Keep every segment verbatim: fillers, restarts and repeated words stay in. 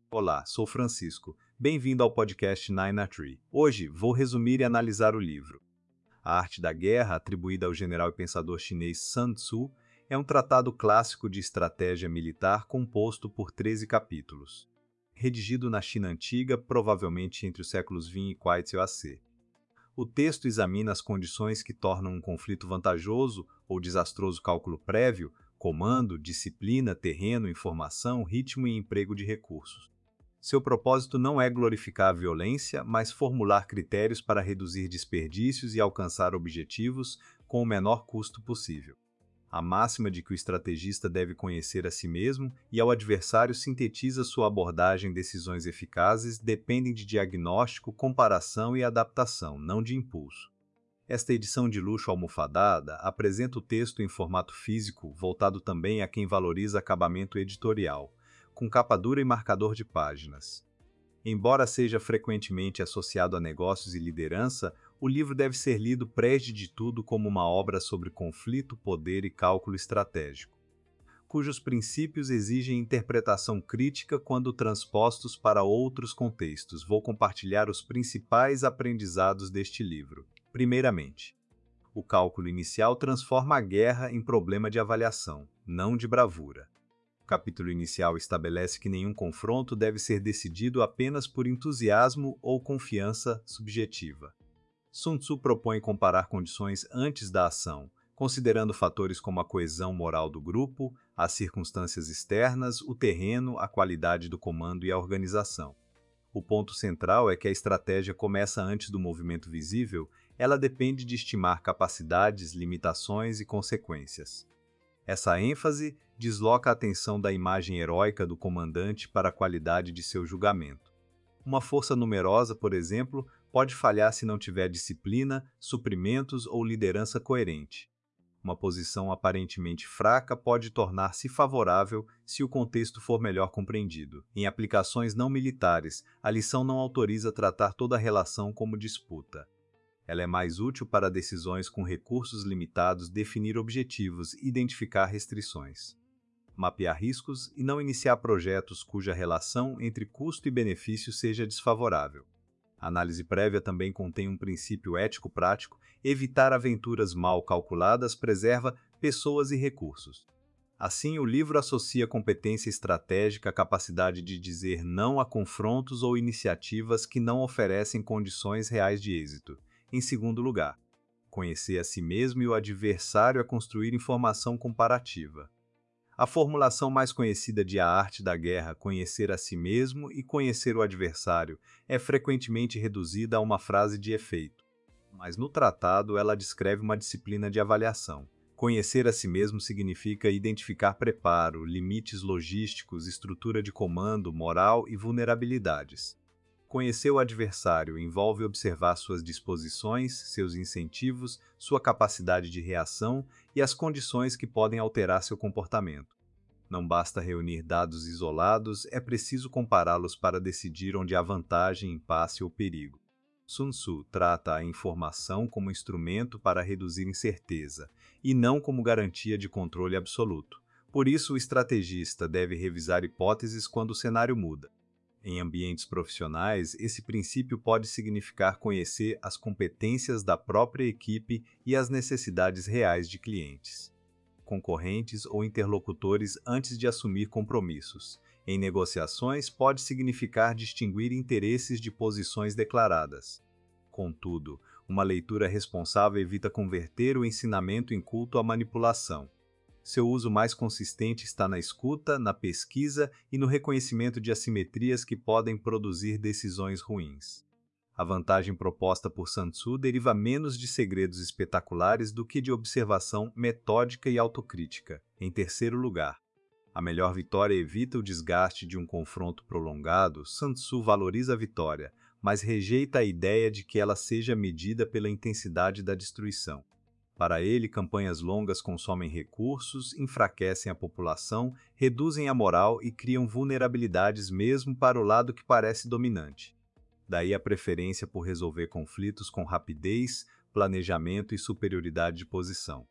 Olá, sou Francisco. Bem-vindo ao podcast Nine a Tree. Hoje vou resumir e analisar o livro. A Arte da Guerra, atribuída ao general e pensador chinês Sun Tzu, é um tratado clássico de estratégia militar composto por treze capítulos. Redigido na China Antiga, provavelmente entre os séculos vinte e quatro A C. O texto examina as condições que tornam um conflito vantajoso ou desastroso cálculo prévio, comando, disciplina, terreno, informação, ritmo e emprego de recursos. Seu propósito não é glorificar a violência, mas formular critérios para reduzir desperdícios e alcançar objetivos com o menor custo possível. A máxima de que o estrategista deve conhecer a si mesmo e ao adversário sintetiza sua abordagem. Decisões eficazes dependem de diagnóstico, comparação e adaptação, não de impulso. Esta edição de luxo almofadada apresenta o texto em formato físico, voltado também a quem valoriza acabamento editorial, com capa dura e marcador de páginas. Embora seja frequentemente associado a negócios e liderança, o livro deve ser lido preste de tudo como uma obra sobre conflito, poder e cálculo estratégico, cujos princípios exigem interpretação crítica quando transpostos para outros contextos. Vou compartilhar os principais aprendizados deste livro. Primeiramente, o cálculo inicial transforma a guerra em problema de avaliação, não de bravura. O capítulo inicial estabelece que nenhum confronto deve ser decidido apenas por entusiasmo ou confiança subjetiva. Sun Tzu propõe comparar condições antes da ação, considerando fatores como a coesão moral do grupo, as circunstâncias externas, o terreno, a qualidade do comando e a organização. O ponto central é que a estratégia começa antes do movimento visível, ela depende de estimar capacidades, limitações e consequências. Essa ênfase desloca a atenção da imagem heróica do comandante para a qualidade de seu julgamento. Uma força numerosa, por exemplo, pode falhar se não tiver disciplina, suprimentos ou liderança coerente. Uma posição aparentemente fraca pode tornar-se favorável se o contexto for melhor compreendido. Em aplicações não militares, a lição não autoriza tratar toda a relação como disputa. Ela é mais útil para decisões com recursos limitados, definir objetivos, identificar restrições, mapear riscos e não iniciar projetos cuja relação entre custo e benefício seja desfavorável. A análise prévia também contém um princípio ético-prático: evitar aventuras mal calculadas preserva pessoas e recursos. Assim, o livro associa competência estratégica à capacidade de dizer não a confrontos ou iniciativas que não oferecem condições reais de êxito. Em segundo lugar, conhecer a si mesmo e o adversário a construir informação comparativa. A formulação mais conhecida de A Arte da Guerra, conhecer a si mesmo e conhecer o adversário, é frequentemente reduzida a uma frase de efeito. Mas no tratado ela descreve uma disciplina de avaliação. Conhecer a si mesmo significa identificar preparo, limites logísticos, estrutura de comando, moral e vulnerabilidades. Conhecer o adversário envolve observar suas disposições, seus incentivos, sua capacidade de reação e as condições que podem alterar seu comportamento. Não basta reunir dados isolados, é preciso compará-los para decidir onde há vantagem, impasse ou perigo. Sun Tzu trata a informação como instrumento para reduzir incerteza, e não como garantia de controle absoluto. Por isso, o estrategista deve revisar hipóteses quando o cenário muda. Em ambientes profissionais, esse princípio pode significar conhecer as competências da própria equipe e as necessidades reais de clientes, concorrentes ou interlocutores antes de assumir compromissos. Em negociações, pode significar distinguir interesses de posições declaradas. Contudo, uma leitura responsável evita converter o ensinamento inculto à manipulação. Seu uso mais consistente está na escuta, na pesquisa e no reconhecimento de assimetrias que podem produzir decisões ruins. A vantagem proposta por Sun Tzu deriva menos de segredos espetaculares do que de observação metódica e autocrítica. Em terceiro lugar, a melhor vitória evita o desgaste de um confronto prolongado. Sun Tzu valoriza a vitória, mas rejeita a ideia de que ela seja medida pela intensidade da destruição. Para ele, campanhas longas consomem recursos, enfraquecem a população, reduzem a moral e criam vulnerabilidades mesmo para o lado que parece dominante. Daí a preferência por resolver conflitos com rapidez, planejamento e superioridade de posição.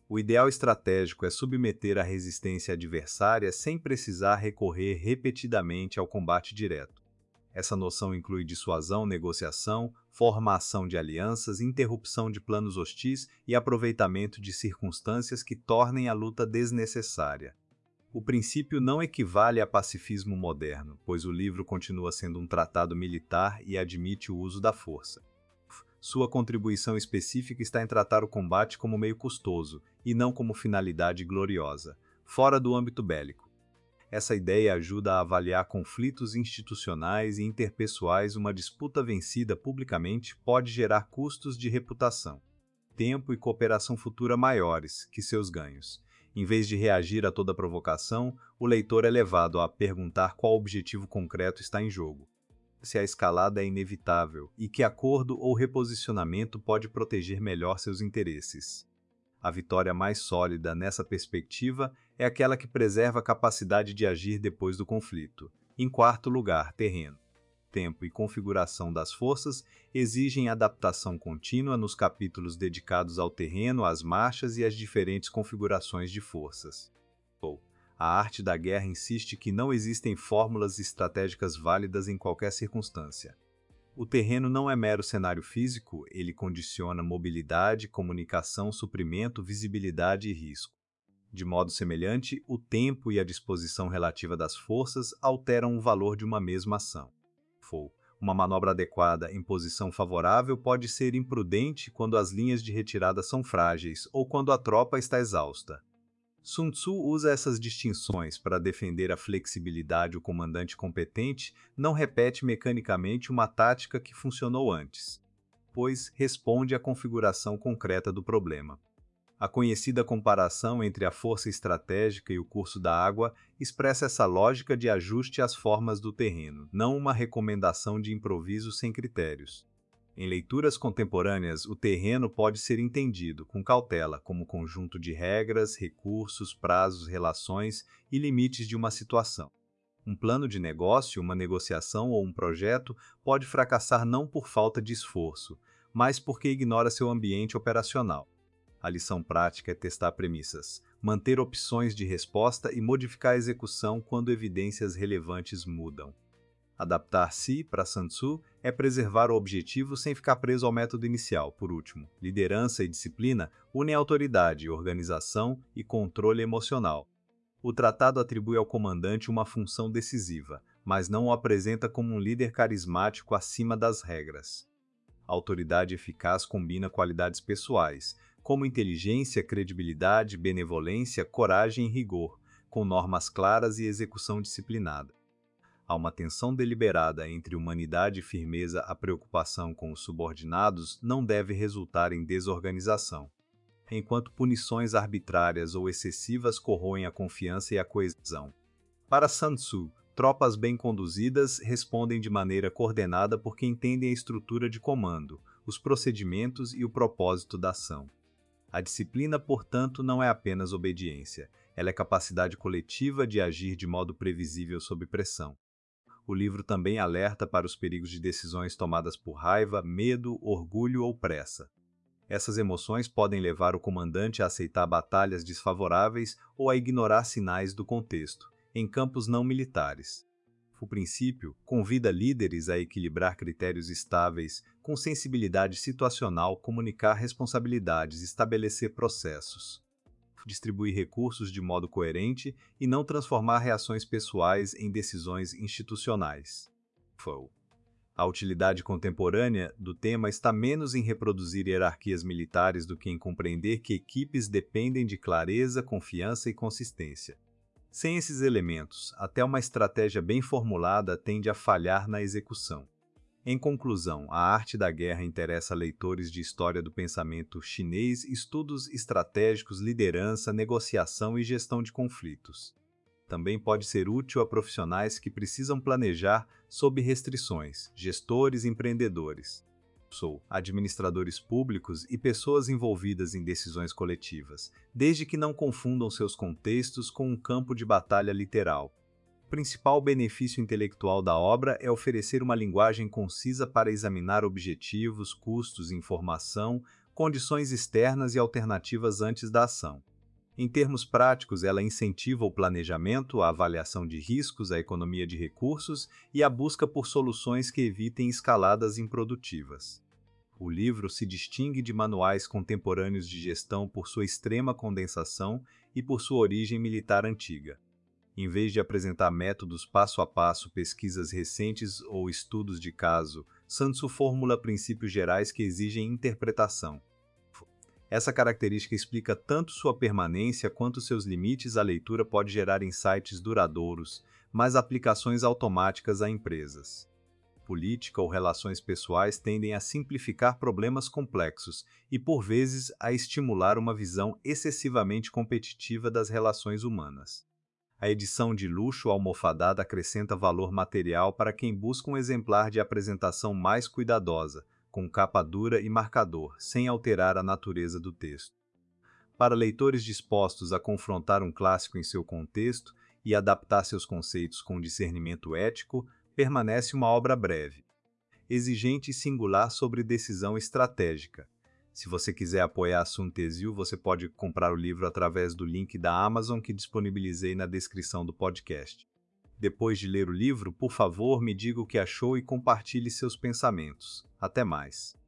O ideal estratégico é submeter a resistência adversária sem precisar recorrer repetidamente ao combate direto. Essa noção inclui dissuasão, negociação, formação de alianças, interrupção de planos hostis e aproveitamento de circunstâncias que tornem a luta desnecessária. O princípio não equivale a pacifismo moderno, pois o livro continua sendo um tratado militar e admite o uso da força. Sua contribuição específica está em tratar o combate como meio custoso, e não como finalidade gloriosa, fora do âmbito bélico. Essa ideia ajuda a avaliar conflitos institucionais e interpessoais. Uma disputa vencida publicamente pode gerar custos de reputação, tempo e cooperação futura maiores que seus ganhos. Em vez de reagir a toda provocação, o leitor é levado a perguntar qual objetivo concreto está em jogo, se a escalada é inevitável e que acordo ou reposicionamento pode proteger melhor seus interesses. A vitória mais sólida nessa perspectiva é aquela que preserva a capacidade de agir depois do conflito. Em quarto lugar, terreno. Tempo e configuração das forças exigem adaptação contínua nos capítulos dedicados ao terreno, às marchas e às diferentes configurações de forças. A arte da guerra insiste que não existem fórmulas estratégicas válidas em qualquer circunstância. O terreno não é mero cenário físico, ele condiciona mobilidade, comunicação, suprimento, visibilidade e risco. De modo semelhante, o tempo e a disposição relativa das forças alteram o valor de uma mesma ação. Uma manobra adequada em posição favorável pode ser imprudente quando as linhas de retirada são frágeis ou quando a tropa está exausta. Sun Tzu usa essas distinções para defender a flexibilidade. O comandante competente não repete mecanicamente uma tática que funcionou antes, pois responde à configuração concreta do problema. A conhecida comparação entre a força estratégica e o curso da água expressa essa lógica de ajuste às formas do terreno, não uma recomendação de improviso sem critérios. Em leituras contemporâneas, o terreno pode ser entendido com cautela como conjunto de regras, recursos, prazos, relações e limites de uma situação. Um plano de negócio, uma negociação ou um projeto pode fracassar não por falta de esforço, mas porque ignora seu ambiente operacional. A lição prática é testar premissas, manter opções de resposta e modificar a execução quando evidências relevantes mudam. Adaptar-se, para Sun Tzu, é preservar o objetivo sem ficar preso ao método inicial. Por último, liderança e disciplina unem autoridade, organização e controle emocional. O tratado atribui ao comandante uma função decisiva, mas não o apresenta como um líder carismático acima das regras. A autoridade eficaz combina qualidades pessoais, como inteligência, credibilidade, benevolência, coragem e rigor, com normas claras e execução disciplinada. Há uma tensão deliberada entre humanidade e firmeza. A preocupação com os subordinados não deve resultar em desorganização, enquanto punições arbitrárias ou excessivas corroem a confiança e a coesão. Para Sun Tzu, tropas bem conduzidas respondem de maneira coordenada porque entendem a estrutura de comando, os procedimentos e o propósito da ação. A disciplina, portanto, não é apenas obediência, ela é capacidade coletiva de agir de modo previsível sob pressão. O livro também alerta para os perigos de decisões tomadas por raiva, medo, orgulho ou pressa. Essas emoções podem levar o comandante a aceitar batalhas desfavoráveis ou a ignorar sinais do contexto, em campos não militares. O princípio convida líderes a equilibrar critérios estáveis com sensibilidade situacional, comunicar responsabilidades, estabelecer processos, distribuir recursos de modo coerente e não transformar reações pessoais em decisões institucionais. A utilidade contemporânea do tema está menos em reproduzir hierarquias militares do que em compreender que equipes dependem de clareza, confiança e consistência. Sem esses elementos, até uma estratégia bem formulada tende a falhar na execução. Em conclusão, a arte da guerra interessa leitores de história do pensamento chinês, estudos estratégicos, liderança, negociação e gestão de conflitos. Também pode ser útil a profissionais que precisam planejar sob restrições, gestores e empreendedores, administradores públicos e pessoas envolvidas em decisões coletivas, desde que não confundam seus contextos com um campo de batalha literal. O principal benefício intelectual da obra é oferecer uma linguagem concisa para examinar objetivos, custos, informação, condições externas e alternativas antes da ação. Em termos práticos, ela incentiva o planejamento, a avaliação de riscos, a economia de recursos e a busca por soluções que evitem escaladas improdutivas. O livro se distingue de manuais contemporâneos de gestão por sua extrema condensação e por sua origem militar antiga. Em vez de apresentar métodos passo a passo, pesquisas recentes ou estudos de caso, Sun Tzu formula princípios gerais que exigem interpretação. Essa característica explica tanto sua permanência quanto seus limites. A leitura pode gerar insights duradouros, mas aplicações automáticas a empresas, política ou relações pessoais tendem a simplificar problemas complexos e, por vezes, a estimular uma visão excessivamente competitiva das relações humanas. A edição de luxo almofadada acrescenta valor material para quem busca um exemplar de apresentação mais cuidadosa, com capa dura e marcador, sem alterar a natureza do texto. Para leitores dispostos a confrontar um clássico em seu contexto e adaptar seus conceitos com discernimento ético, permanece uma obra breve, exigente e singular sobre decisão estratégica. Se você quiser apoiar a Sun Tzu, você pode comprar o livro através do link da Amazon que disponibilizei na descrição do podcast. Depois de ler o livro, por favor, me diga o que achou e compartilhe seus pensamentos. Até mais!